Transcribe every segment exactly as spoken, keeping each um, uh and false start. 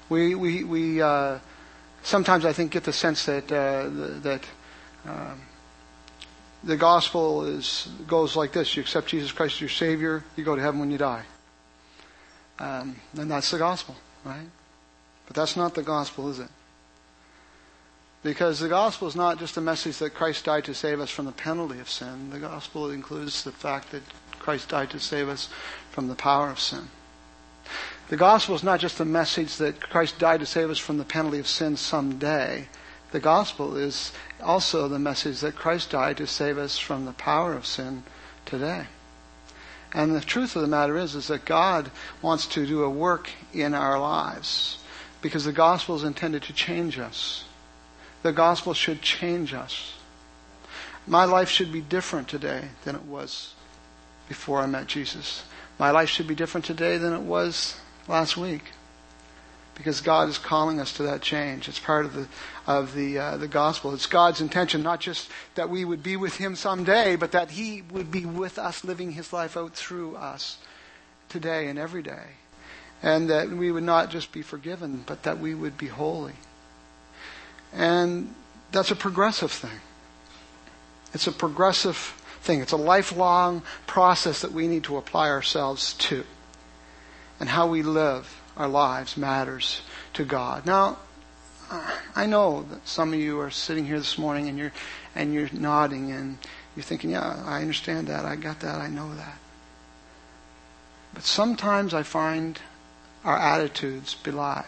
We we we uh, sometimes I think get the sense that uh, that um, the gospel is goes like this: you accept Jesus Christ as your Savior, you go to heaven when you die, um, and that's the gospel, right? But that's not the gospel, is it? Because the gospel is not just a message that Christ died to save us from the penalty of sin. The gospel includes the fact that Christ died to save us from the power of sin. The gospel is not just a message that Christ died to save us from the penalty of sin someday. The gospel is also the message that Christ died to save us from the power of sin today. And the truth of the matter is, is that God wants to do a work in our lives because the gospel is intended to change us. The gospel should change us. My life should be different today than it was before I met Jesus. My life should be different today than it was last week, because God is calling us to that change. It's part of the of the uh, the gospel. It's God's intention, not just that we would be with Him someday, but that He would be with us, living His life out through us today and every day, and that we would not just be forgiven, but that we would be holy. And that's a progressive thing. It's a progressive thing. It's a lifelong process that we need to apply ourselves to. And how we live our lives matters to God. Now, I know that some of you are sitting here this morning and you're and you're nodding and you're thinking, yeah, I understand that. I got that. I know that. But sometimes I find our attitudes belie.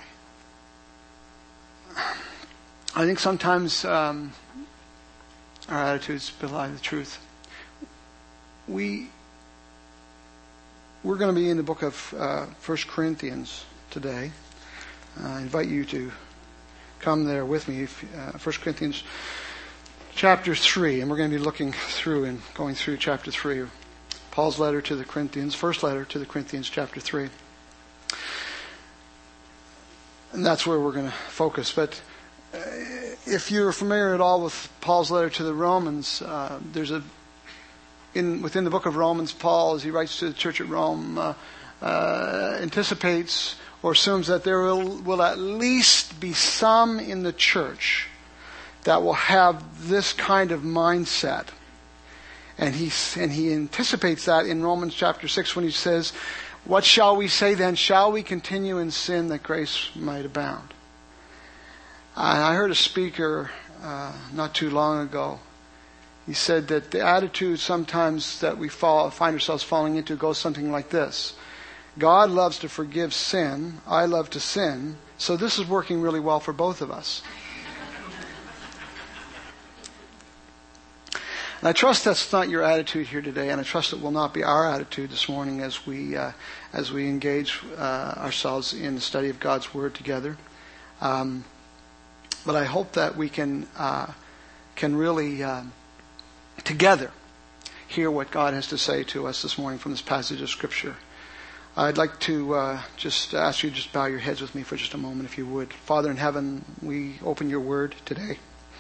I think sometimes um, our attitudes belie the truth. We, we're going to be in the book of uh, First Corinthians today. Uh, I invite you to come there with me. Uh, First Corinthians chapter three, and we're going to be looking through and going through chapter three. Paul's letter to the Corinthians, first letter to the Corinthians, chapter three. And that's where we're going to focus. But if you're familiar at all with Paul's letter to the Romans, uh, there's a in within the book of Romans, Paul, as he writes to the church at Rome, uh, uh, anticipates or assumes that there will, will at least be some in the church that will have this kind of mindset, and he and he anticipates that in Romans chapter six when he says, "What shall we say then? Shall we continue in sin that grace might abound?" I heard a speaker uh, not too long ago. He said that the attitude sometimes that we fall, find ourselves falling into goes something like this. God loves to forgive sin. I love to sin. So this is working really well for both of us. And I trust that's not your attitude here today, and I trust it will not be our attitude this morning as we uh, as we engage uh, ourselves in the study of God's Word together. Um, But I hope that we can uh, can really uh, together hear what God has to say to us this morning from this passage of Scripture. I'd like to uh, just ask you to just bow your heads with me for just a moment, if you would. Father in heaven, we open your Word today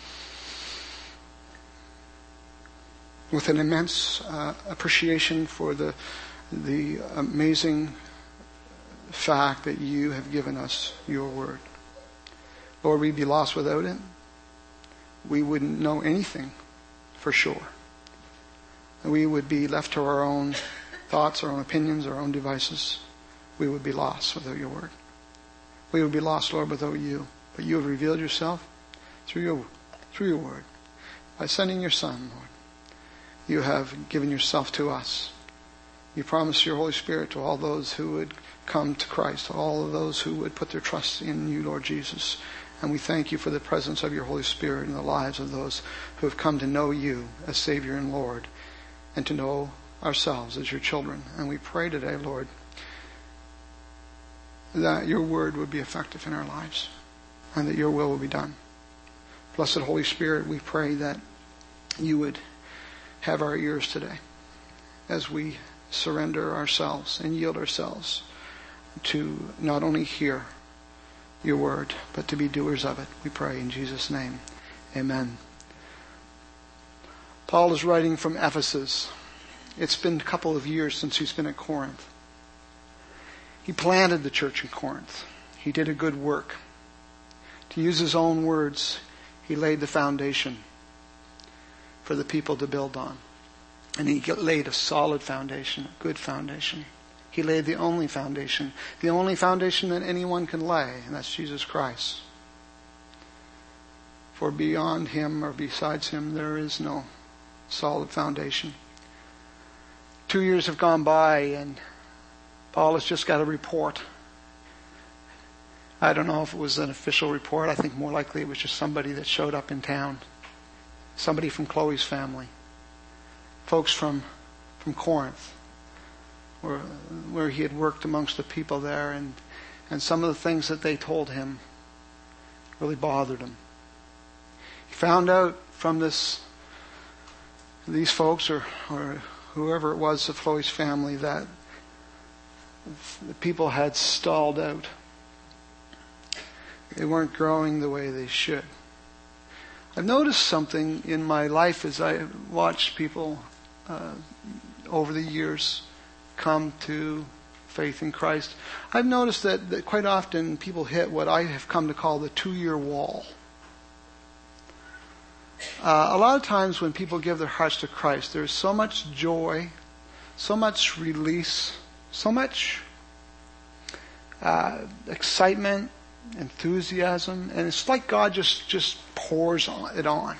with an immense uh, appreciation for the the amazing fact that you have given us your Word. Lord, we'd be lost without it. We wouldn't know anything for sure. We would be left to our own thoughts, our own opinions, our own devices. We would be lost without your Word. We would be lost, Lord, without you. But you have revealed yourself through your, through your Word. By sending your Son, Lord, you have given yourself to us. You promised your Holy Spirit to all those who would come to Christ, to all of those who would put their trust in you, Lord Jesus. And we thank you for the presence of your Holy Spirit in the lives of those who have come to know you as Savior and Lord, and to know ourselves as your children. And we pray today, Lord, that your word would be effective in our lives, and that your will will be done. Blessed Holy Spirit, we pray that you would have our ears today as we surrender ourselves and yield ourselves to not only hear your word, but to be doers of it. We pray in Jesus' name. Amen. Paul is writing from Ephesus. It's been a couple of years since he's been at Corinth. He planted the church in Corinth. He did a good work. To use his own words, he laid the foundation for the people to build on. And he laid a solid foundation, a good foundation. He laid the only foundation, the only foundation that anyone can lay, and that's Jesus Christ. For beyond him or besides him, there is no solid foundation. Two years have gone by, and Paul has just got a report. I don't know if it was an official report. I think more likely it was just somebody that showed up in town. Somebody from Chloe's family. Folks from, from Corinth, where, where he had worked amongst the people there, and, and some of the things that they told him really bothered him. He found out from this, these folks, or, or whoever it was of Chloe's family, that the people had stalled out. They weren't growing the way they should. I've noticed something in my life as I watch people uh, over the years come to faith in Christ. I've noticed that, that quite often people hit what I have come to call the two-year wall. Uh, a lot of times when people give their hearts to Christ, there's so much joy, so much release, so much uh, excitement, enthusiasm, and it's like God just, just pours it on.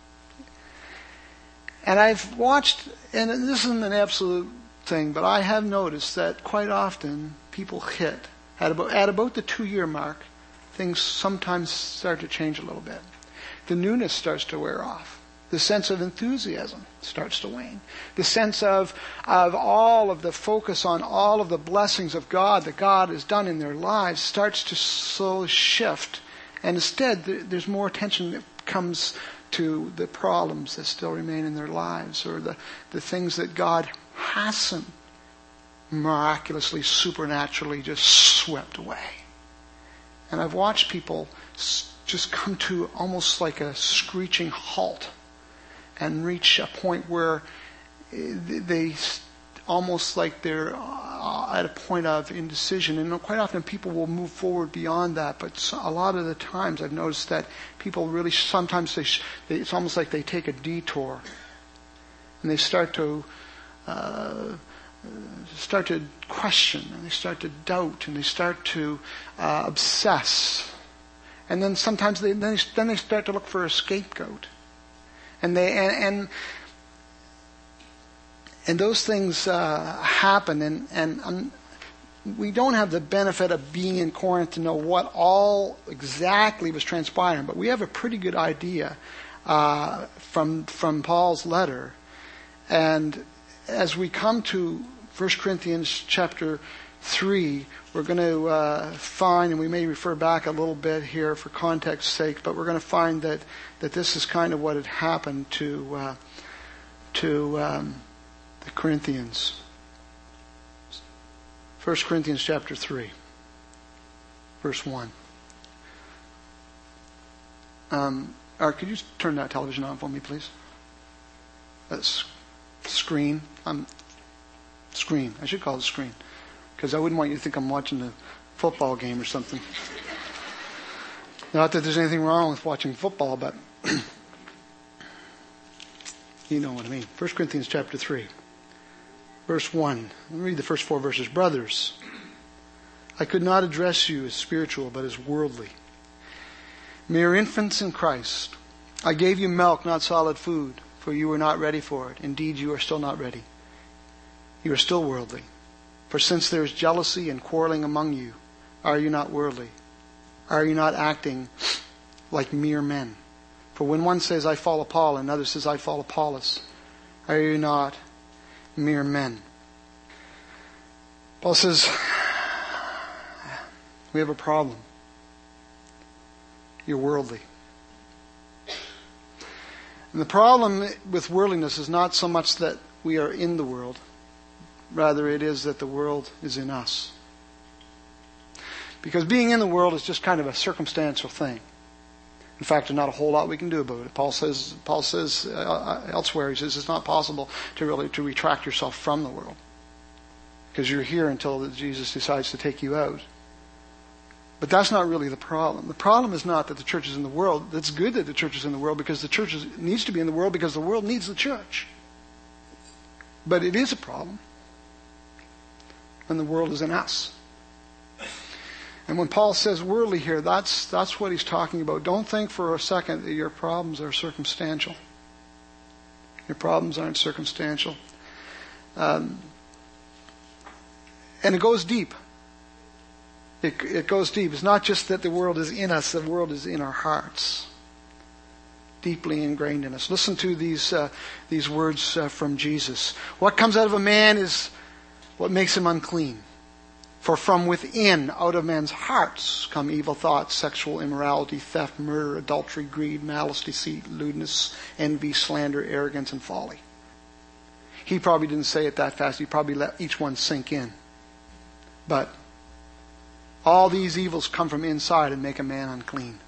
And I've watched, and this isn't an absolute thing, but I have noticed that quite often people hit, at about, at about the two-year mark, things sometimes start to change a little bit. The newness starts to wear off. The sense of enthusiasm starts to wane. The sense of, of all of the focus on all of the blessings of God that God has done in their lives starts to slowly shift. And instead, there's more attention that comes to the problems that still remain in their lives, or the, the things that God hasn't miraculously, supernaturally just swept away. And I've watched people just come to almost like a screeching halt and reach a point where they almost like they're at a point of indecision. And quite often people will move forward beyond that, but a lot of the times I've noticed that people really sometimes they, they it's almost like they take a detour and they start to uh, start to question, and they start to doubt, and they start to uh, obsess. And then sometimes they then, they then they start to look for a scapegoat, and they and and, and those things uh, happen. And and um, we don't have the benefit of being in Corinth to know what all exactly was transpiring, but we have a pretty good idea uh, from from Paul's letter. And as we come to First Corinthians chapter three, we're going to uh, find, and we may refer back a little bit here for context's sake, but we're going to find that, that this is kind of what had happened to uh, to um, the Corinthians. First Corinthians chapter three, verse one. Um, Art, could you turn that television on for me, please? That's screen. Um, screen. I should call it screen, because I wouldn't want you to think I'm watching a football game or something. Not that there's anything wrong with watching football, but you know what I mean. First Corinthians chapter three, verse one. Let me read the first four verses. Brothers, I could not address you as spiritual, but as worldly. Mere infants in Christ. I gave you milk, not solid food, for you were not ready for it. Indeed, you are still not ready. You are still worldly. For since there is jealousy and quarreling among you, are you not worldly? Are you not acting like mere men? For when one says, I follow Paul, and another says, I follow Apollos, are you not mere men? Paul says, we have a problem. You're worldly. And the problem with worldliness is not so much that we are in the world. Rather, it is that the world is in us. Because being in the world is just kind of a circumstantial thing. In fact, there's not a whole lot we can do about it. Paul says, Paul says uh, elsewhere, he says it's not possible to really to retract yourself from the world, because you're here until Jesus decides to take you out. But that's not really the problem. The problem is not that the church is in the world. It's good that the church is in the world because the church is, needs to be in the world because the world needs the church. But it is a problem when the world is in us. And when Paul says worldly here, that's that's what he's talking about. Don't think for a second that your problems are circumstantial. Your problems aren't circumstantial. Um, and it goes deep. It, it goes deep. It's not just that the world is in us, the world is in our hearts. Deeply ingrained in us. Listen to these uh, these words uh, from Jesus. What comes out of a man is what makes him unclean. For from within, out of men's hearts, come evil thoughts, sexual immorality, theft, murder, adultery, greed, malice, deceit, lewdness, envy, slander, arrogance, and folly. He probably didn't say it that fast. He probably let each one sink in. But all these evils come from inside and make a man unclean.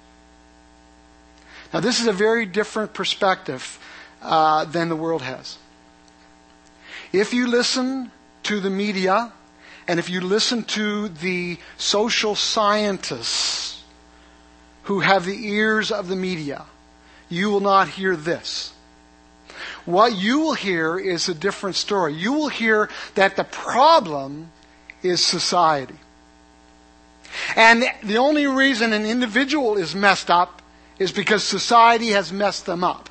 Now this is a very different perspective uh, than the world has. If you listen to the media, and if you listen to the social scientists who have the ears of the media, you will not hear this. What you will hear is a different story. You will hear that the problem is society. And the only reason an individual is messed up is because society has messed them up.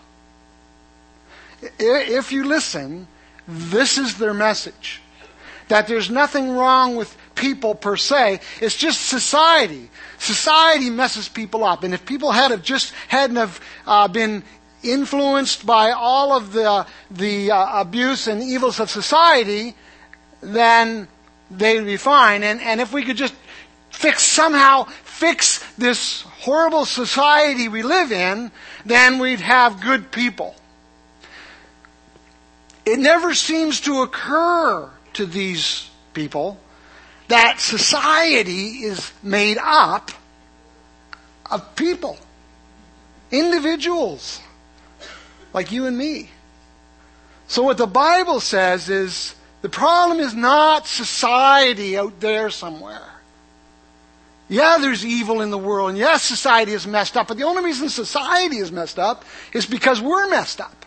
If you listen, this is their message. That there's nothing wrong with people per se. It's just society. Society messes people up. And if people had have just hadn't have uh, been influenced by all of the the uh, abuse and evils of society, then they'd be fine. And and if we could just fix somehow fix this horrible society we live in, then we'd have good people. It never seems to occur to these people that society is made up of people, individuals like you and me. So what the Bible says is the problem is not society out there somewhere. Yeah, there's evil in the world, and yes, society is messed up, but the only reason society is messed up is because we're messed up.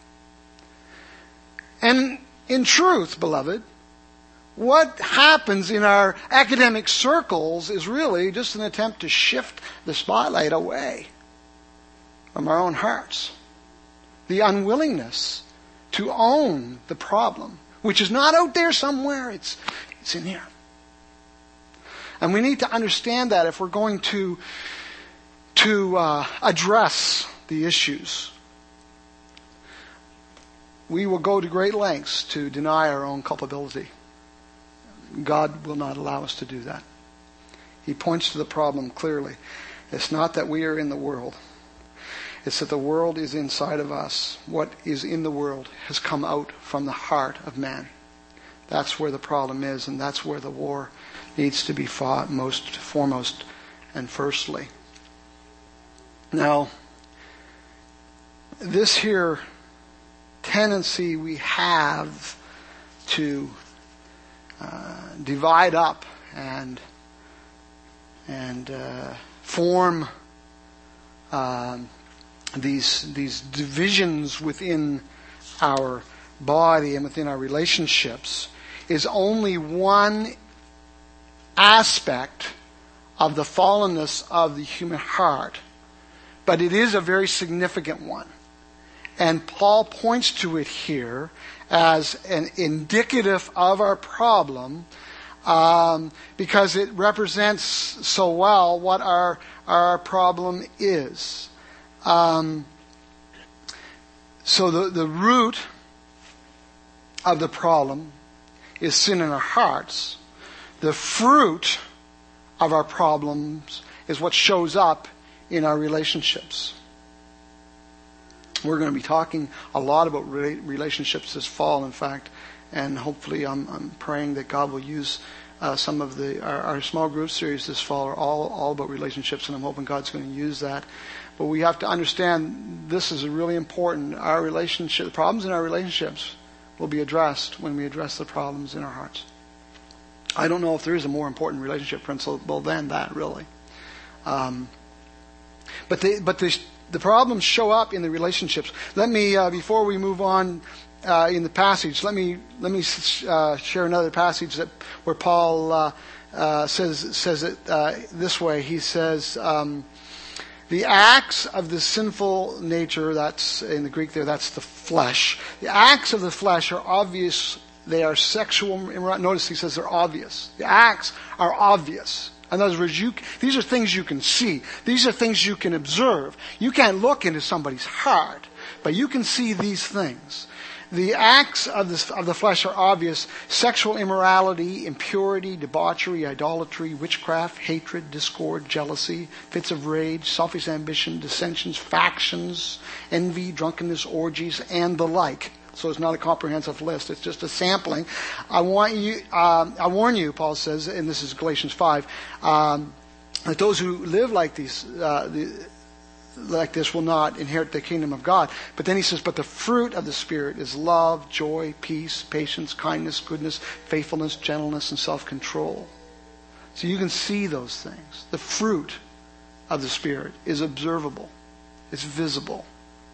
And in truth, beloved, what happens in our academic circles is really just an attempt to shift the spotlight away from our own hearts. The unwillingness to own the problem, which is not out there somewhere, it's, it's in here. And we need to understand that if we're going to, to uh, address the issues. We will go to great lengths to deny our own culpability. God will not allow us to do that. He points to the problem clearly. It's not that we are in the world. It's that the world is inside of us. What is in the world has come out from the heart of man. That's where the problem is, and that's where the war needs to be fought most foremost and firstly. Now, this here tendency we have to uh, divide up and and uh, form uh, these these divisions within our body and within our relationships is only one aspect of the fallenness of the human heart, but it is a very significant one. And Paul points to it here as an indicative of our problem um, because it represents so well what our our problem is. Um, so the, the root of the problem is sin in our hearts. The fruit of our problems is what shows up in our relationships. We're going to be talking a lot about relationships this fall, in fact, and hopefully I'm, I'm praying that God will use uh, some of the our, our small group series this fall are all, all about relationships, and I'm hoping God's going to use that. But we have to understand this is really important. Our relationship, the problems in our relationships will be addressed when we address the problems in our hearts. I don't know if there is a more important relationship principle than that, really. Um, but the, but the, the problems show up in the relationships. Let me, uh, before we move on uh, in the passage, let me let me uh, share another passage that where Paul uh, uh, says says it uh, this way. He says, um, the acts of the sinful nature, that's in the Greek there, that's the flesh. The acts of the flesh are obvious. They are sexual. Notice he says they're obvious. The acts are obvious. In other words, you, these are things you can see. These are things you can observe. You can't look into somebody's heart, but you can see these things. The acts of the, of the flesh are obvious: sexual immorality, impurity, debauchery, idolatry, witchcraft, hatred, discord, jealousy, fits of rage, selfish ambition, dissensions, factions, envy, drunkenness, orgies, and the like. So it's not a comprehensive list. It's just a sampling. I want you, um, I warn you, Paul says, and this is Galatians five, um, that those who live like these, uh, the, like this will not inherit the kingdom of God. But then he says, but the fruit of the Spirit is love, joy, peace, patience, kindness, goodness, faithfulness, gentleness, and self-control. So you can see those things. The fruit of the Spirit is observable. It's visible.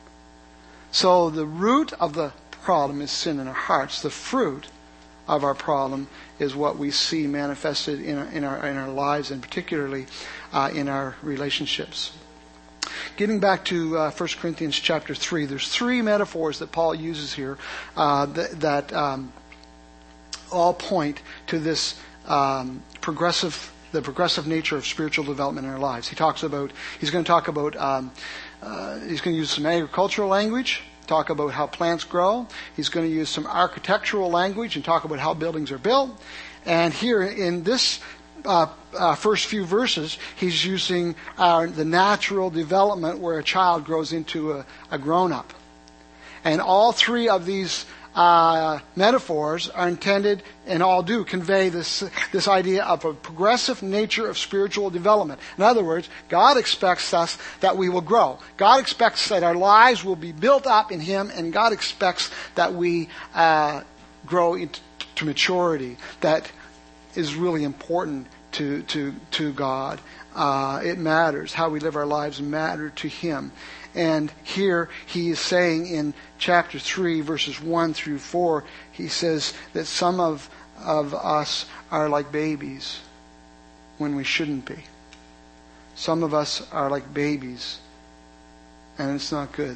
So the root of the problem is sin in our hearts. The fruit of our problem is what we see manifested in our, in our, in our lives, and particularly uh, in our relationships. Getting back to uh, First Corinthians chapter three, there's three metaphors that Paul uses here uh, that, that um, all point to this um, progressive, the progressive nature of spiritual development in our lives. He talks about, he's going to talk about, um, uh, he's going to use some agricultural language, talk about how plants grow. He's going to use some architectural language and talk about how buildings are built. And here in this uh, uh, first few verses, he's using uh, the natural development where a child grows into a, a grown-up. And all three of these uh, metaphors are intended, and all do, convey this this idea of a progressive nature of spiritual development. In other words, God expects us that we will grow. God expects that our lives will be built up in Him, and God expects that we uh, grow into to maturity. That is really important to to to God. Uh, it matters. How we live our lives matter to Him. And here he is saying in chapter three, verses one through four, he says that some of, of us are like babies when we shouldn't be. Some of us are like babies, and it's not good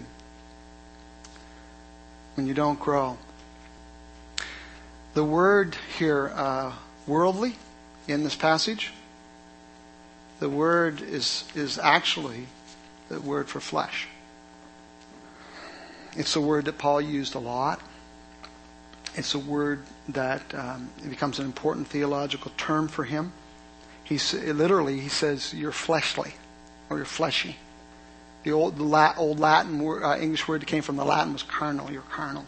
when you don't grow. The word here, uh, worldly, in this passage, the word is is actually the word for flesh. It's a word that Paul used a lot. It's a word that um, it becomes an important theological term for him. He's literally he says you're fleshly, or you're fleshy. The old the La, old Latin word, uh, English word that came from the Latin was carnal. You're carnal.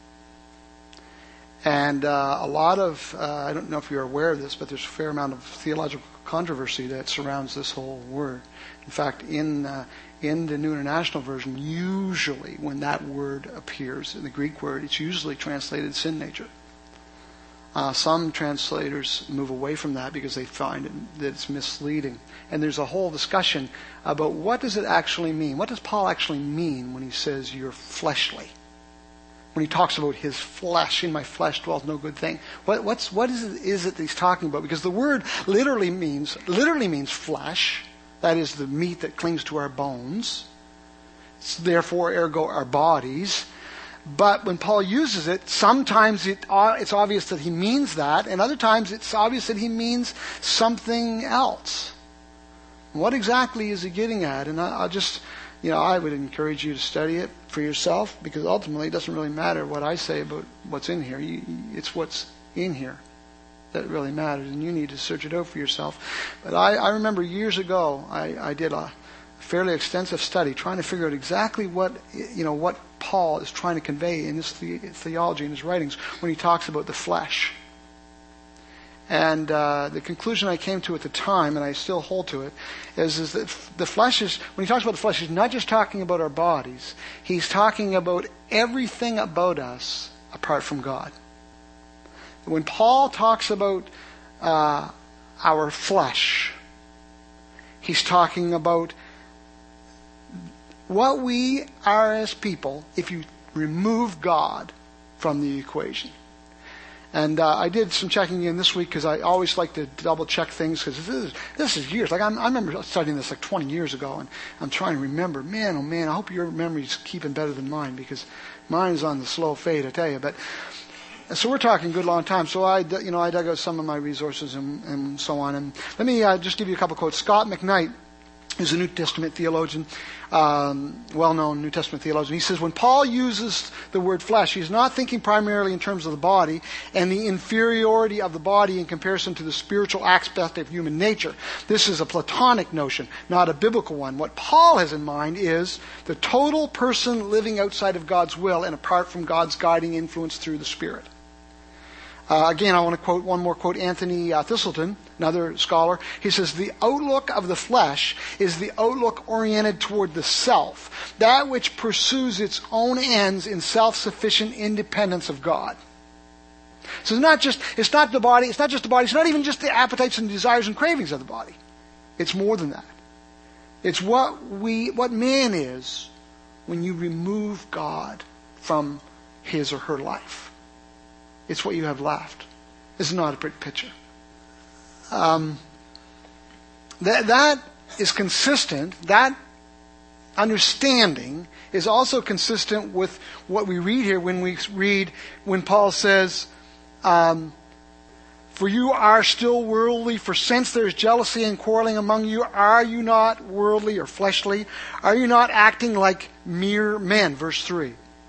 And uh, a lot of uh, I don't know if you're aware of this, but there's a fair amount of theological controversy that surrounds this whole word. In fact, in uh, in the New International Version, usually when that word appears, in the Greek word, it's usually translated sin nature. Uh, some translators move away from that because they find it, that it's misleading. And there's a whole discussion about what does it actually mean? What does Paul actually mean when he says you're fleshly? When he talks about his flesh, in my flesh dwells no good thing. What, what's, what is it, is it that he's talking about? Because the word literally means, literally means flesh. That is the meat that clings to our bones. It's therefore, ergo, our bodies. But when Paul uses it, sometimes it, it's obvious that he means that, and other times it's obvious that he means something else. What exactly is he getting at? And I'll just, you know, I would encourage you to study it for yourself, because ultimately it doesn't really matter what I say about what's in here. You, it's what's in here that really matters, and you need to search it out for yourself. But I, I remember years ago, I, I did a fairly extensive study trying to figure out exactly what, you know, what Paul is trying to convey in his the, theology, in his writings, when he talks about the flesh. And uh, the conclusion I came to at the time, and I still hold to it, is, is that the flesh is, when he talks about the flesh, he's not just talking about our bodies. He's talking about everything about us apart from God. When Paul talks about uh, our flesh, He's talking about what we are as people if you remove God from the equation. And uh, I did some checking in this week because I always like to double check things because this is, this is years. Like I'm, I remember studying this like twenty years ago, and I'm trying to remember. Man, oh man, I hope your memory's keeping better than mine because mine is on the slow fade, I tell you. But so we're talking a good long time. So I, you know, I dug out some of my resources and, and so on. And let me uh, just give you a couple quotes. Scott McKnight is a New Testament theologian, um, well-known New Testament theologian. He says, when Paul uses the word flesh, he's not thinking primarily in terms of the body and the inferiority of the body in comparison to the spiritual aspect of human nature. This is a Platonic notion, not a biblical one. What Paul has in mind is the total person living outside of God's will and apart from God's guiding influence through the Spirit. Uh, again, I want to quote one more quote, Anthony uh, Thistleton, another scholar. He says, the outlook of the flesh is the outlook oriented toward the self, that which pursues its own ends in self-sufficient independence of God. So it's not just, it's not the body, it's not just the body, it's not even just the appetites and desires and cravings of the body. It's more than that. It's what we, what man is when you remove God from his or her life. It's what you have left. This is not a pretty picture. Um, that, that is consistent, that understanding is also consistent with what we read here when we read, when Paul says, um, for you are still worldly, for since there is jealousy and quarreling among you, are you not worldly or fleshly? Are you not acting like mere men? Verse three.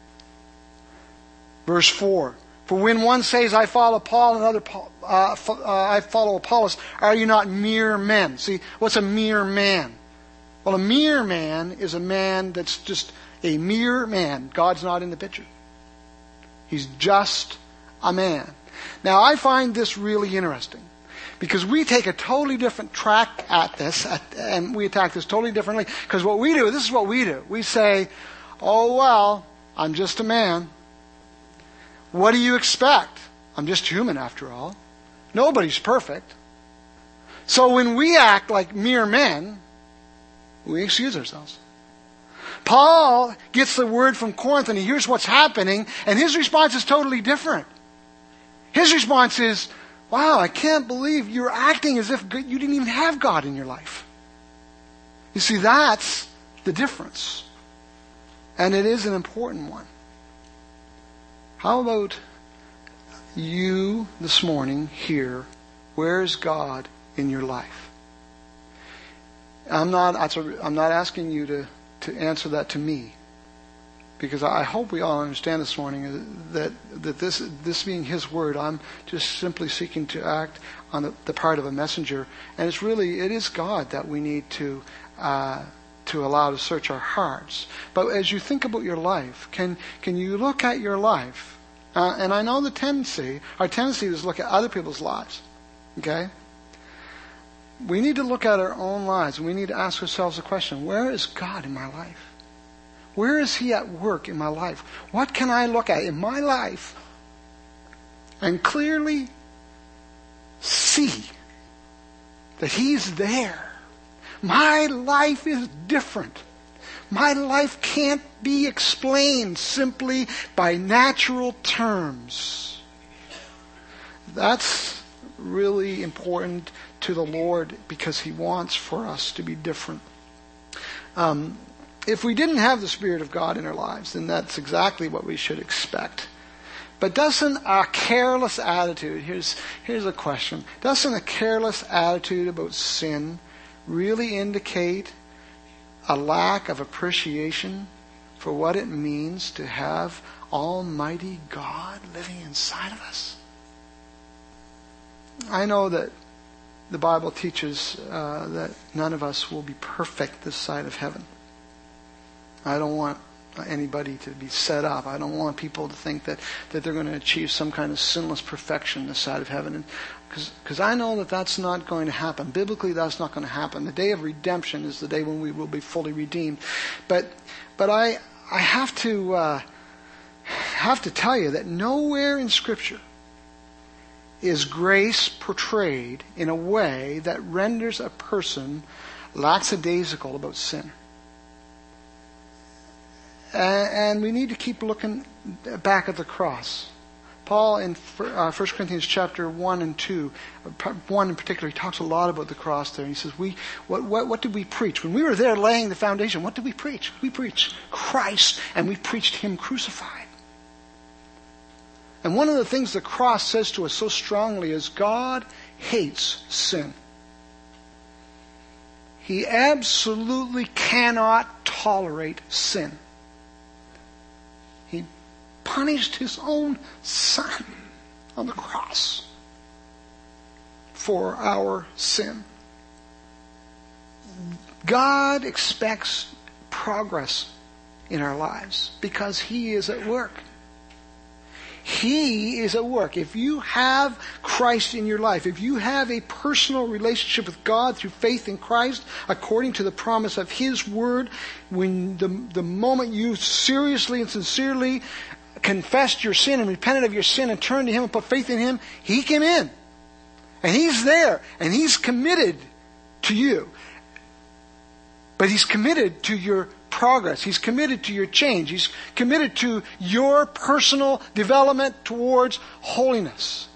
Verse four. For when one says, I follow Paul, and another, uh, uh, I follow Apollos, are you not mere men? See, what's a mere man? Well, a mere man is a man that's just a mere man. God's not in the picture. He's just a man. Now, I find this really interesting because we take a totally different track at this, at, and we attack this totally differently. Because what we do, this is what we do. We say, oh, well, I'm just a man. What do you expect? I'm just human after all. Nobody's perfect. So when we act like mere men, we excuse ourselves. Paul gets the word from Corinth and he hears what's happening, and his response is totally different. His response is, wow, I can't believe you're acting as if you didn't even have God in your life. You see, that's the difference. And it is an important one. How about you this morning here? Where is God in your life? I'm not, I'm not asking you to, to answer that to me, because I hope we all understand this morning that, that this, this being His Word, I'm just simply seeking to act on the, the part of a messenger. And it's really, it is God that we need to uh, to allow to search our hearts. But as you think about your life, can can you look at your life? Uh, and I know the tendency, our tendency is to look at other people's lives. Okay? We need to look at our own lives, and we need to ask ourselves the question, where is God in my life? Where is He at work in my life? What can I look at in my life and clearly see that He's there? My life is different. My life can't be explained simply by natural terms. That's really important to the Lord because He wants for us to be different. Um, if we didn't have the Spirit of God in our lives, then that's exactly what we should expect. But doesn't a careless attitude, here's, here's a question, doesn't a careless attitude about sin really indicate a lack of appreciation for what it means to have Almighty God living inside of us? I know that the Bible teaches uh, that none of us will be perfect this side of heaven. I don't want anybody to be set up. I don't want people to think that, that they're going to achieve some kind of sinless perfection this side of heaven. Because I know that that's not going to happen. Biblically, that's not going to happen. The day of redemption is the day when we will be fully redeemed. But but I I have to uh, have to tell you that nowhere in Scripture is grace portrayed in a way that renders a person lackadaisical about sin. And we need to keep looking back at the cross. Paul in First Corinthians chapter one and two, one in particular, he talks a lot about the cross there. And he says, "We what, what what did we preach? When we were there laying the foundation, what did we preach? We preached Christ, and we preached Him crucified." And one of the things the cross says to us so strongly is God hates sin. He absolutely cannot tolerate sin. He punished His own Son on the cross for our sin. God expects progress in our lives because He is at work. He is at work. If you have Christ in your life, if you have a personal relationship with God through faith in Christ, according to the promise of His Word, when the, the moment you seriously and sincerely confessed your sin and repented of your sin and turned to Him and put faith in Him, He came in. And He's there. And He's committed to you. But He's committed to your progress. He's committed to your change. He's committed to your personal development towards holiness.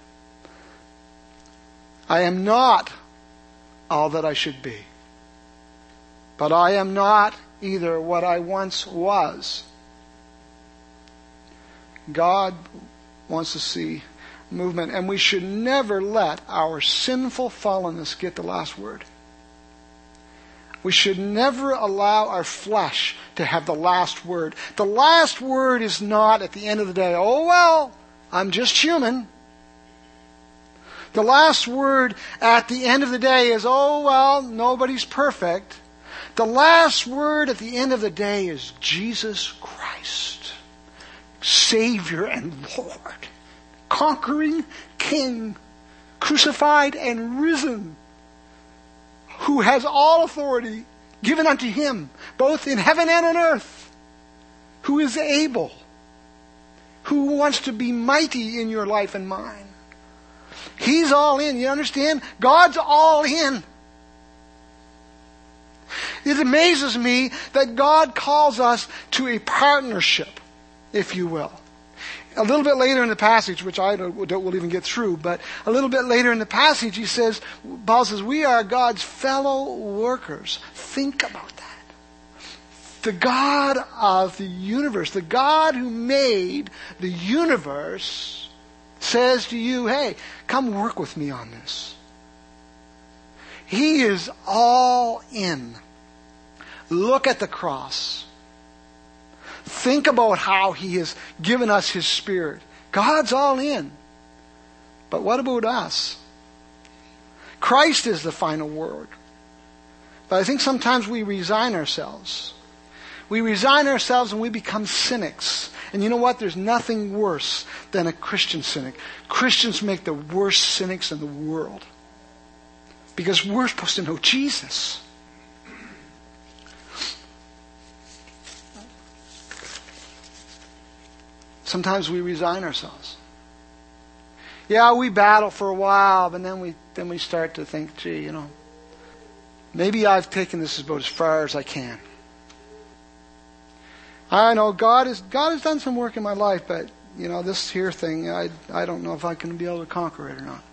I am not all that I should be. But I am not either what I once was. God wants to see movement, and we should never let our sinful fallenness get the last word. We should never allow our flesh to have the last word. The last word is not at the end of the day, "Oh well, I'm just human." The last word at the end of the day is, "Oh well, nobody's perfect." The last word at the end of the day is Jesus Christ, Savior and Lord, conquering King, crucified and risen, who has all authority given unto Him, both in heaven and on earth, who is able, who wants to be mighty in your life and mine. He's all in, you understand? God's all in. It amazes me that God calls us to a partnership, if you will. A little bit later in the passage, which I don't, don't will even get through, but a little bit later in the passage, he says, Paul says, we are God's fellow workers. Think about that. The God of the universe, the God who made the universe, says to you, hey, come work with me on this. He is all in. Look at the cross. Think about how He has given us His Spirit. God's all in. But what about us? Christ is the final word. But I think sometimes we resign ourselves. We resign ourselves and we become cynics. And you know what? There's nothing worse than a Christian cynic. Christians make the worst cynics in the world. Because we're supposed to know Jesus. Sometimes we resign ourselves. Yeah, we battle for a while, but then we then we start to think, gee, you know, maybe I've taken this about as far as I can. I know God has God has done some work in my life, but you know, this here thing, I I don't know if I can be able to conquer it or not.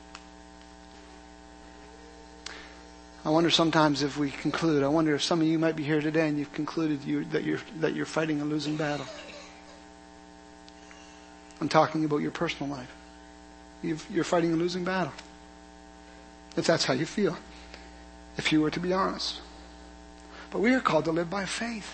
I wonder sometimes if we conclude. I wonder if some of you might be here today and you've concluded you, that you're that you're fighting a losing battle. I'm talking about your personal life. You've, you're fighting a losing battle. If that's how you feel. If you were to be honest. But we are called to live by faith.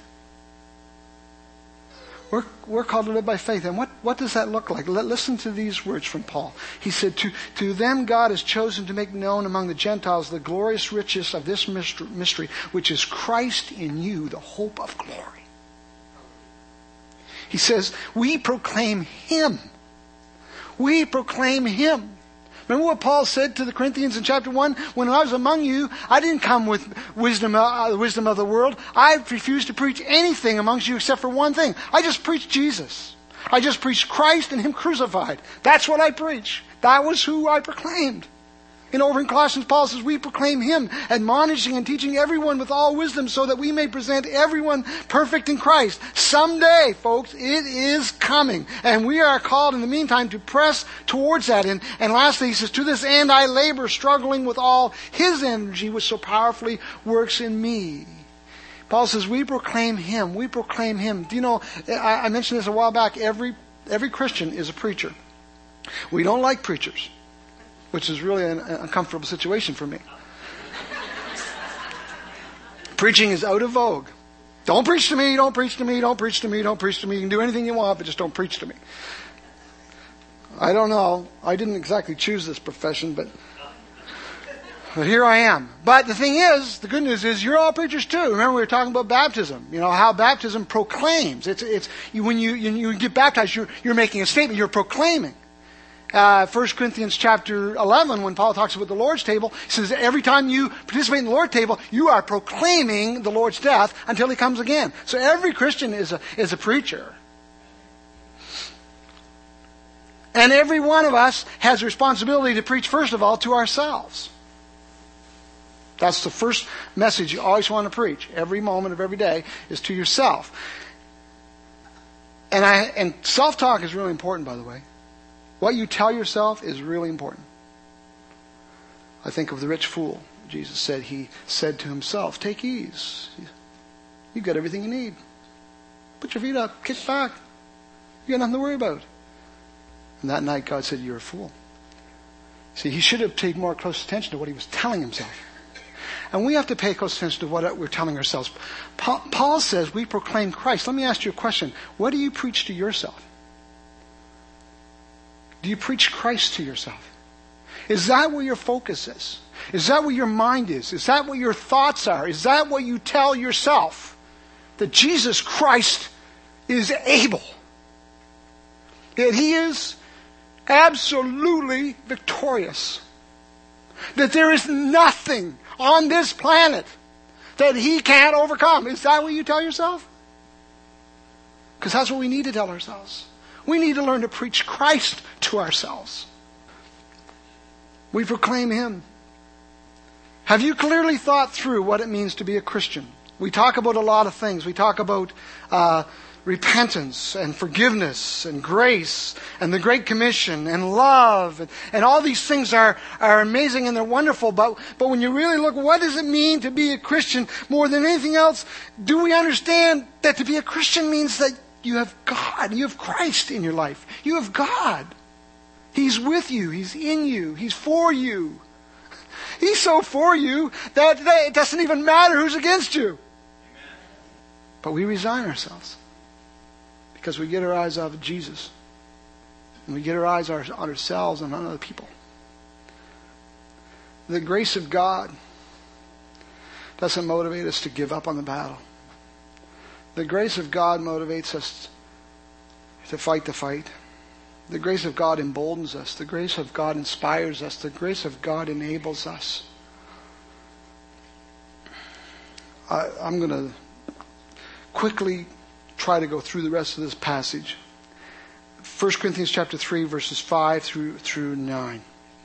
We're, we're called to live by faith. And what, what does that look like? Let, listen to these words from Paul. He said, to, to them God has chosen to make known among the Gentiles the glorious riches of this mystery, which is Christ in you, the hope of glory. He says, we proclaim Him. We proclaim Him. Remember what Paul said to the Corinthians in chapter one? When I was among you, I didn't come with wisdom, uh, wisdom of the world. I refused to preach anything amongst you except for one thing. I just preached Jesus. I just preached Christ and Him crucified. That's what I preached. That was who I proclaimed. And over in Colossians, Paul says, we proclaim him, admonishing and teaching everyone with all wisdom so that we may present everyone perfect in Christ. Someday, folks, it is coming. And we are called in the meantime to press towards that. And, and lastly, he says, to this end I labor, struggling with all his energy, which so powerfully works in me. Paul says, we proclaim him. We proclaim him. Do you know, I, I mentioned this a while back. Every, every Christian is a preacher. We don't like preachers, which is really an uncomfortable situation for me. Preaching is out of vogue. Don't preach to me, don't preach to me, don't preach to me, don't preach to me. You can do anything you want, but just don't preach to me. I don't know. I didn't exactly choose this profession, but, but here I am. But the thing is, the good news is you're all preachers too. Remember we were talking about baptism. You know, how baptism proclaims. It's, it's, you, when you, you, you get baptized, you're, you're making a statement, you're proclaiming. Uh, First Corinthians chapter eleven, when Paul talks about the Lord's table, he says every time you participate in the Lord's table, you are proclaiming the Lord's death until he comes again. So every Christian is a, is a preacher. And every one of us has a responsibility to preach, first of all, to ourselves. That's the first message you always want to preach. Every moment of every day is to yourself. And I, and self-talk is really important, by the way. What you tell yourself is really important. I think of the rich fool. Jesus said, he said to himself, take ease. You've got everything you need. Put your feet up, kick back. You got nothing to worry about. And that night God said, you're a fool. See, he should have paid more close attention to what he was telling himself. And we have to pay close attention to what we're telling ourselves. Paul says we proclaim Christ. Let me ask you a question. What do you preach to yourself? Do you preach Christ to yourself? Is that where your focus is? Is that where your mind is? Is that what your thoughts are? Is that what you tell yourself? That Jesus Christ is able. That he is absolutely victorious. That there is nothing on this planet that he can't overcome. Is that what you tell yourself? Because that's what we need to tell ourselves. We need to learn to preach Christ to ourselves. We proclaim him. Have you clearly thought through what it means to be a Christian? We talk about a lot of things. We talk about uh, repentance and forgiveness and grace and the Great Commission and love. And, and all these things are, are amazing and they're wonderful. But, but when you really look, what does it mean to be a Christian more than anything else? Do we understand that to be a Christian means that you have God, you have Christ in your life. You have God. He's with you. He's in you. He's for you. He's so for you that, that it doesn't even matter who's against you. Amen. But we resign ourselves because we get our eyes off of Jesus. And we get our eyes on ourselves and on other people. The grace of God doesn't motivate us to give up on the battle. The grace of God motivates us to fight the fight. The grace of God emboldens us. The grace of God inspires us. The grace of God enables us. I, I'm going to quickly try to go through the rest of this passage. First Corinthians chapter three, verses five through, through nine.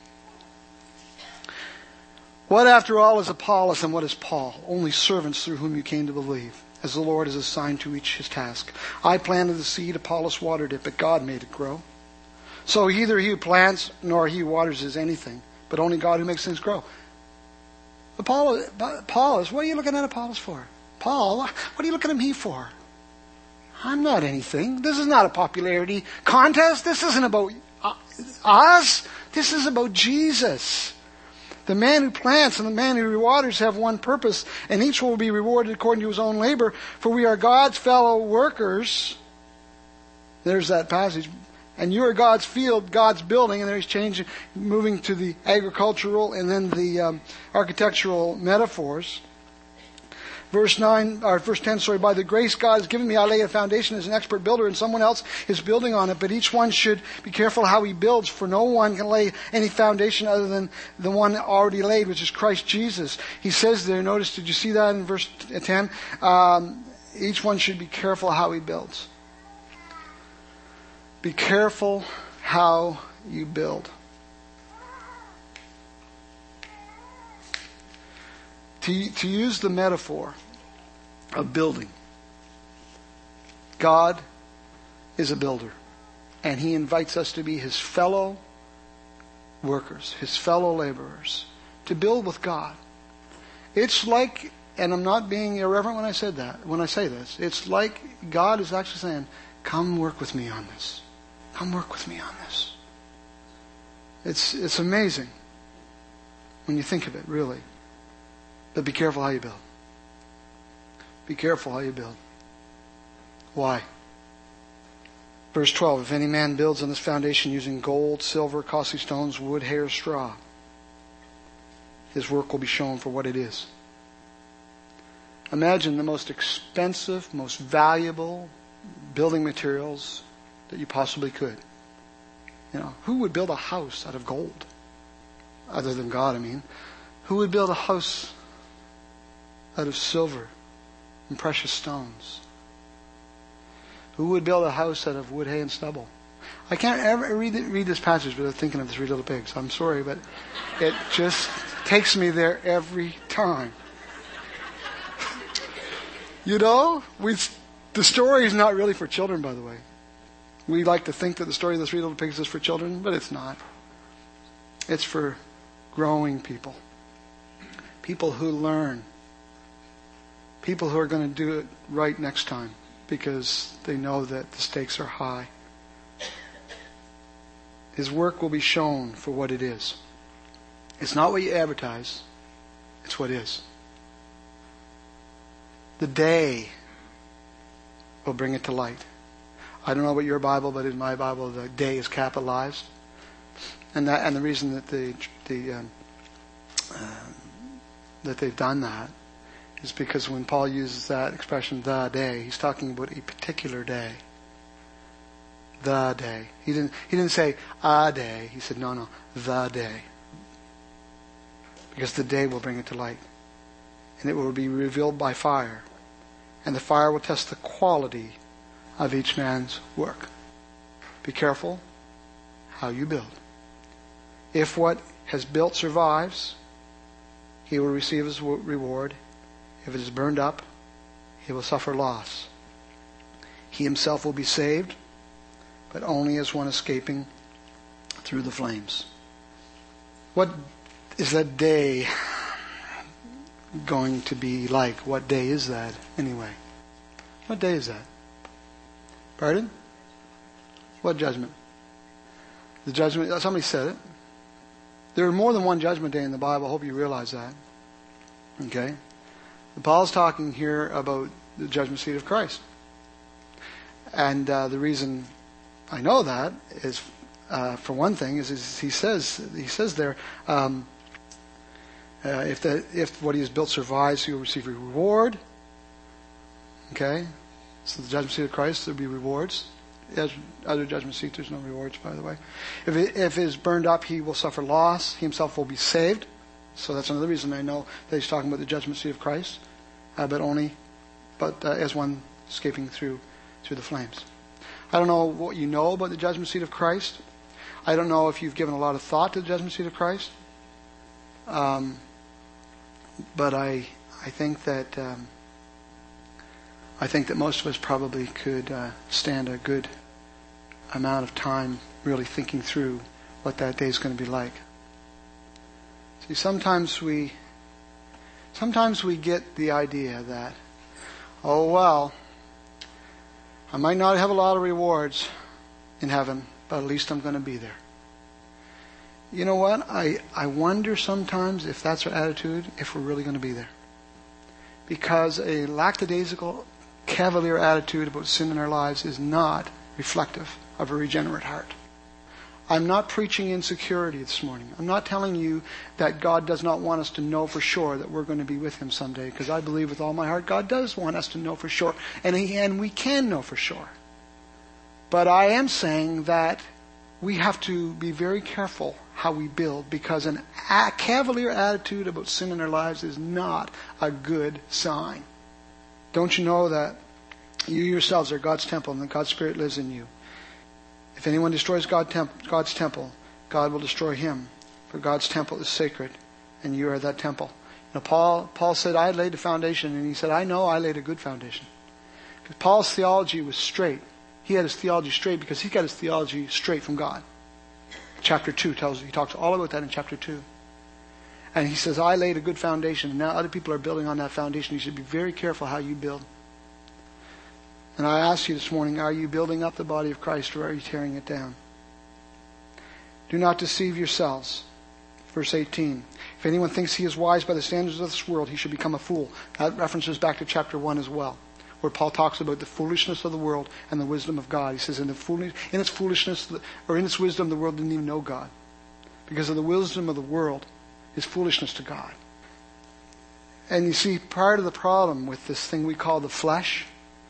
What after all is Apollos and what is Paul? Only servants through whom you came to believe, as the Lord has assigned to each his task. I planted the seed, Apollos watered it, but God made it grow. So either he who plants nor he who waters is anything, but only God who makes things grow. Apollos, Apollos, what are you looking at Apollos for? Paul, what are you looking at me for? I'm not anything. This is not a popularity contest. This isn't about us. This is about Jesus. The man who plants and the man who waters have one purpose, and each will be rewarded according to his own labor, for we are God's fellow workers. There's that passage. And you are God's field, God's building, and there he's changing, moving to the agricultural and then the um, architectural metaphors. Verse nine, or verse ten, sorry, by the grace God has given me, I lay a foundation as an expert builder, and someone else is building on it. But each one should be careful how he builds, for no one can lay any foundation other than the one already laid, which is Christ Jesus. He says there, notice, did you see that in verse ten? Um, each one should be careful how he builds. Be careful how you build. to, to use the metaphor of building, God is a builder. And He invites us to be His fellow workers, His fellow laborers, to build with God. It's like, and I'm not being irreverent when I said that, when I say this, it's like God is actually saying, come work with me on this. Come work with me on this. It's, it's amazing when you think of it, really. But be careful how you build. Be careful how you build. Why? Verse twelve, if any man builds on this foundation using gold, silver, costly stones, wood, hay, or straw, his work will be shown for what it is. Imagine the most expensive, most valuable building materials that you possibly could. You know, who would build a house out of gold? Other than God, I mean. Who would build a house out of silver and precious stones? Who would build a house out of wood, hay, and stubble? I can't ever read, read this passage without thinking of the Three Little Pigs. I'm sorry, but it just takes me there every time. You know, we, the story is not really for children, by the way. We like to think that the story of the Three Little Pigs is for children, but it's not. It's for growing people. People who learn. People who are going to do it right next time because they know that the stakes are high. His work will be shown for what it is. It's not what you advertise. It's what is. The day will bring it to light. I don't know about your Bible, but in my Bible, the day is capitalized, and that, and the reason that the the um, uh, that they've done that is because when Paul uses that expression, the day, he's talking about a particular day. The day. He didn't. He didn't say a day. He said no, no, the day, because the day will bring it to light, and it will be revealed by fire, and the fire will test the quality of each man's work. Be careful how you build. If what has built survives, he will receive his reward. If it is burned up, he will suffer loss. He himself will be saved, but only as one escaping through the flames. What is that day going to be like? What day is that anyway? What day is that? Pardon? What judgment? The judgment, somebody said it. There are more than one judgment day in the Bible. I hope you realize that. Okay? Paul's talking here about the judgment seat of Christ. And uh, the reason I know that is, uh, for one thing, is, is he says he says there, um, uh, if the if what he has built survives, he will receive a reward. Okay? So the judgment seat of Christ, there'll be rewards. As other judgment seats, there's no rewards, by the way. If it, if it is burned up, he will suffer loss. He himself will be saved. So that's another reason I know that he's talking about the judgment seat of Christ, uh, but only, but uh, as one escaping through through the flames. I don't know what you know about the judgment seat of Christ. I don't know if you've given a lot of thought to the judgment seat of Christ. Um, but I I think that. Um, I think that most of us probably could uh, stand a good amount of time really thinking through what that day is going to be like. See, sometimes we sometimes we get the idea that, oh well, I might not have a lot of rewards in heaven, but at least I'm going to be there. You know what? I, I wonder sometimes if that's our attitude, if we're really going to be there. Because a lackadaisical, cavalier attitude about sin in our lives is not reflective of a regenerate heart. I'm not preaching insecurity this morning. I'm not telling you that God does not want us to know for sure that we're going to be with Him someday, because I believe with all my heart God does want us to know for sure, and, he, and we can know for sure. But I am saying that we have to be very careful how we build, because an, a cavalier attitude about sin in our lives is not a good sign. Don't you know that you yourselves are God's temple and that God's Spirit lives in you? If anyone destroys God temp- God's temple, God will destroy him. For God's temple is sacred, and you are that temple. Now, Paul, Paul said, I laid the foundation, and he said, I know I laid a good foundation. Because Paul's theology was straight. He had his theology straight because he got his theology straight from God. Chapter two tells you, he talks all about that in chapter two. And he says, I laid a good foundation, and now other people are building on that foundation. You should be very careful how you build. And I ask you this morning, are you building up the body of Christ, or are you tearing it down? Do not deceive yourselves. Verse eighteen. If anyone thinks he is wise by the standards of this world, he should become a fool. That references back to chapter one as well, where Paul talks about the foolishness of the world and the wisdom of God. He says, in, the foolish, in its foolishness, or in its wisdom, the world didn't even know God. Because of the wisdom of the world is foolishness to God. And you see, part of the problem with this thing we call the flesh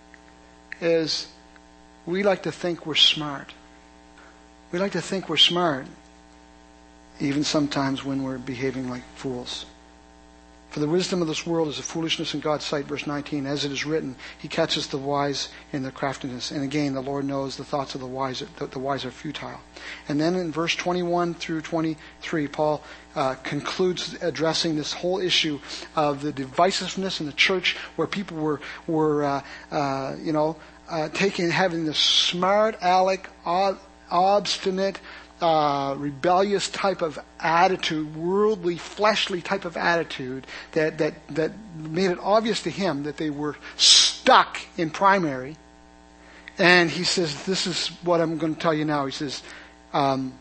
is we like to think we're smart. We like to think we're smart, even sometimes when we're behaving like fools. For the wisdom of this world is a foolishness in God's sight, verse nineteen. As it is written, he catches the wise in their craftiness. And again, the Lord knows the thoughts of the wise, that the wise are futile. And then in verse twenty-one through twenty-three, Paul uh, concludes addressing this whole issue of the divisiveness in the church, where people were, were uh, uh, you know, uh, taking, having this smart aleck, ob- obstinate, Uh, rebellious type of attitude, worldly, fleshly type of attitude that, that, that made it obvious to him that they were stuck in primary. And he says, this is what I'm going to tell you now. He says, um,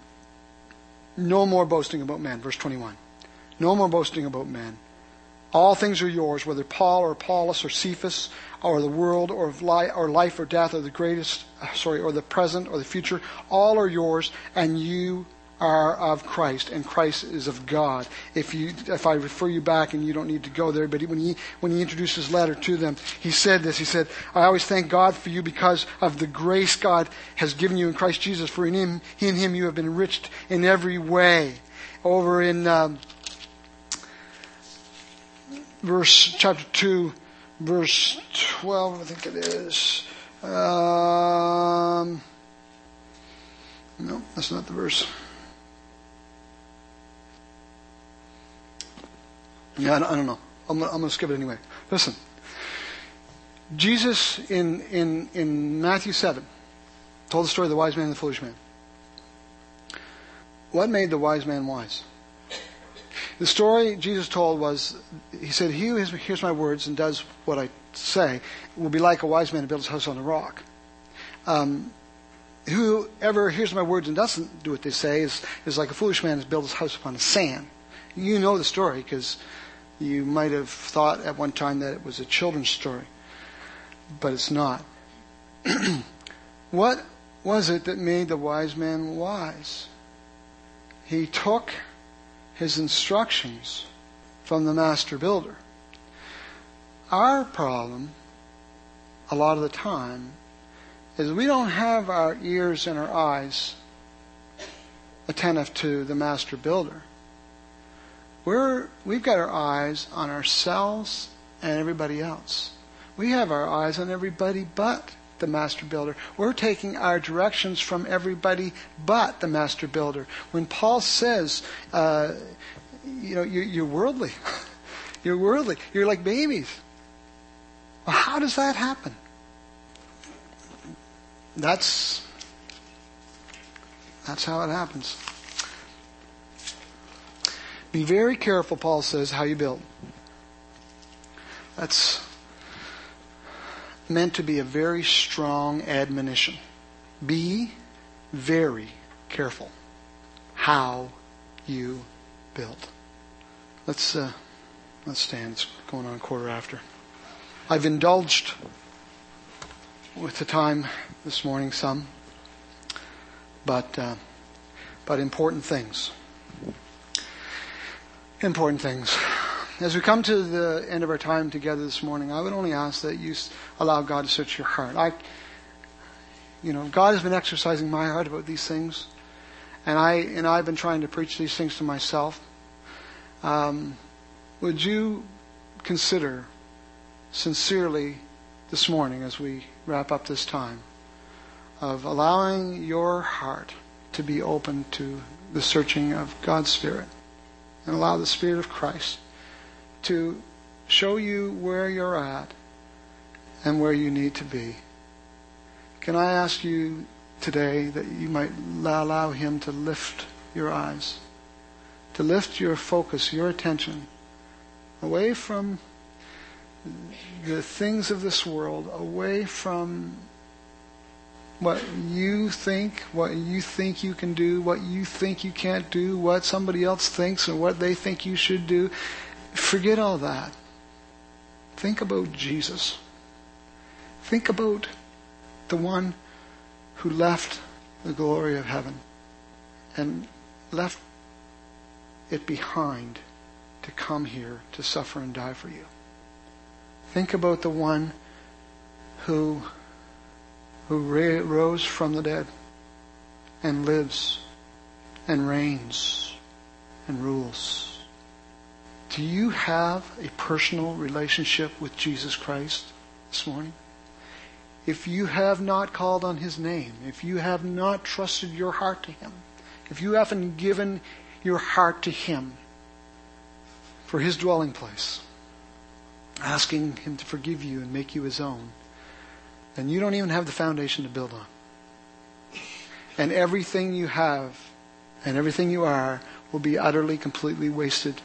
no more boasting about men. Verse twenty-one. No more boasting about men. All things are yours, whether Paul or Apollos or Cephas or the world or life or life or death or the greatest, sorry, or the present or the future. All are yours, and you are of Christ, and Christ is of God. If you, if I refer you back, and you don't need to go there, but when he when he introduced his letter to them, he said this. He said, "I always thank God for you because of the grace God has given you in Christ Jesus. For in Him, in Him you have been enriched in every way." Over in Um, Verse chapter two, verse twelve, I think it is. Um, no, that's not the verse. Yeah, I don't, I don't know. I'm, I'm going to skip it anyway. Listen, Jesus in in in Matthew seven told the story of the wise man and the foolish man. What made the wise man wise? The story Jesus told was, he said, he who hears my words and does what I say will be like a wise man who builds a house on the rock. Um, whoever hears my words and doesn't do what they say is, is like a foolish man who builds his house upon the sand. You know the story because you might have thought at one time that it was a children's story, but it's not. What was it that made the wise man wise? He took his instructions from the master builder. Our problem, a lot of the time, is we don't have our ears and our eyes attentive to the master builder. We're, we've got our eyes on ourselves and everybody else. We have our eyes on everybody but the master builder. We're taking our directions from everybody but the master builder. When Paul says, uh, you know, you're, you're worldly. You're worldly. You're like babies. Well, how does that happen? That's, that's how it happens. Be very careful, Paul says, how you build. That's meant to be a very strong admonition. Be very careful how you build. Let's uh, let's stand. It's going on a quarter after. I've indulged with the time this morning some, but uh, but important things. Important things. As we come to the end of our time together this morning, I would only ask that you allow God to search your heart. I, you know, God has been exercising my heart about these things, and I and I've been trying to preach these things to myself. Um, would you consider sincerely this morning, as we wrap up this time, of allowing your heart to be open to the searching of God's Spirit, and allow the Spirit of Christ to show you where you're at and where you need to be. Can I ask you today that you might allow Him to lift your eyes, to lift your focus, your attention away from the things of this world, away from what you think, what you think you can do, what you think you can't do, what somebody else thinks and what they think you should do. Forget all that. Think about Jesus. Think about the one who left the glory of heaven and left it behind to come here to suffer and die for you. Think about the one who who rose from the dead and lives and reigns and rules. Do you have a personal relationship with Jesus Christ this morning? If you have not called on His name, if you have not trusted your heart to Him, if you haven't given your heart to Him for His dwelling place, asking Him to forgive you and make you His own, then you don't even have the foundation to build on. And everything you have and everything you are will be utterly, completely wasted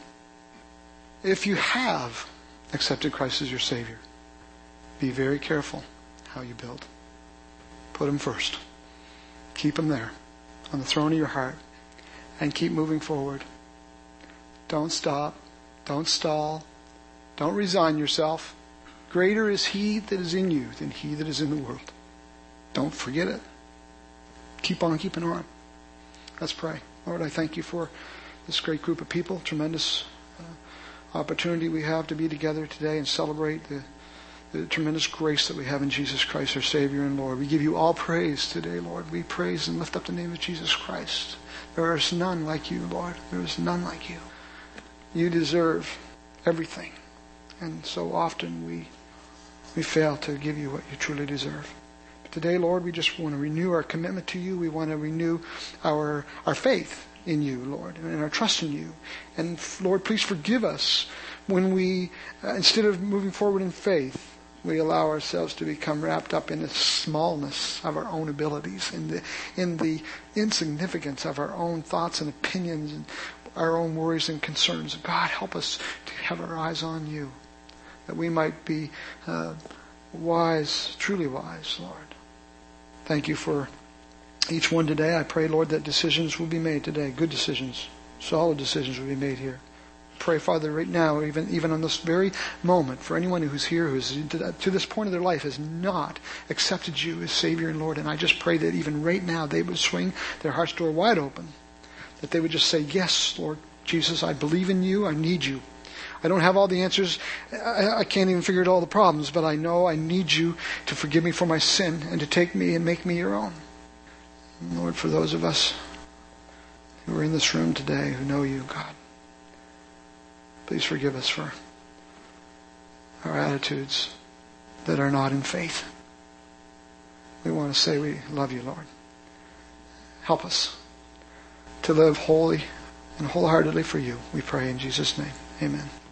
if you have accepted Christ as your Savior. Be very careful how you build. Put Him first. Keep Him there on the throne of your heart and keep moving forward. Don't stop. Don't stall. Don't resign yourself. Greater is He that is in you than he that is in the world. Don't forget it. Keep on keeping on. Let's pray. Lord, I thank You for this great group of people. Tremendous uh, opportunity we have to be together today and celebrate the, the tremendous grace that we have in Jesus Christ, our Savior and Lord. We give You all praise today, Lord. We praise and lift up the name of Jesus Christ. There is none like You, Lord. There is none like You. You deserve everything. And so often we we fail to give You what You truly deserve. But today, Lord, we just want to renew our commitment to You. We want to renew our our faith in You, Lord, and our trust in You. And Lord, please forgive us when we, uh, instead of moving forward in faith, we allow ourselves to become wrapped up in the smallness of our own abilities, in the in the insignificance of our own thoughts and opinions and our own worries and concerns. God, help us to have our eyes on You, that we might be uh, wise, truly wise, Lord. Thank You for each one today. I pray, Lord, that decisions will be made today, good decisions, solid decisions will be made here. Pray, Father, right now, even even on this very moment, for anyone who's here who's to this point of their life has not accepted You as Savior and Lord, and I just pray that even right now they would swing their heart's door wide open, that they would just say, yes, Lord Jesus, I believe in You, I need You. I don't have all the answers. I, I can't even figure out all the problems, but I know I need You to forgive me for my sin and to take me and make me Your own. And Lord, for those of us who are in this room today who know You, God, please forgive us for our attitudes that are not in faith. We want to say we love You, Lord. Help us to live wholly and wholeheartedly for You. We pray in Jesus' name. Amen.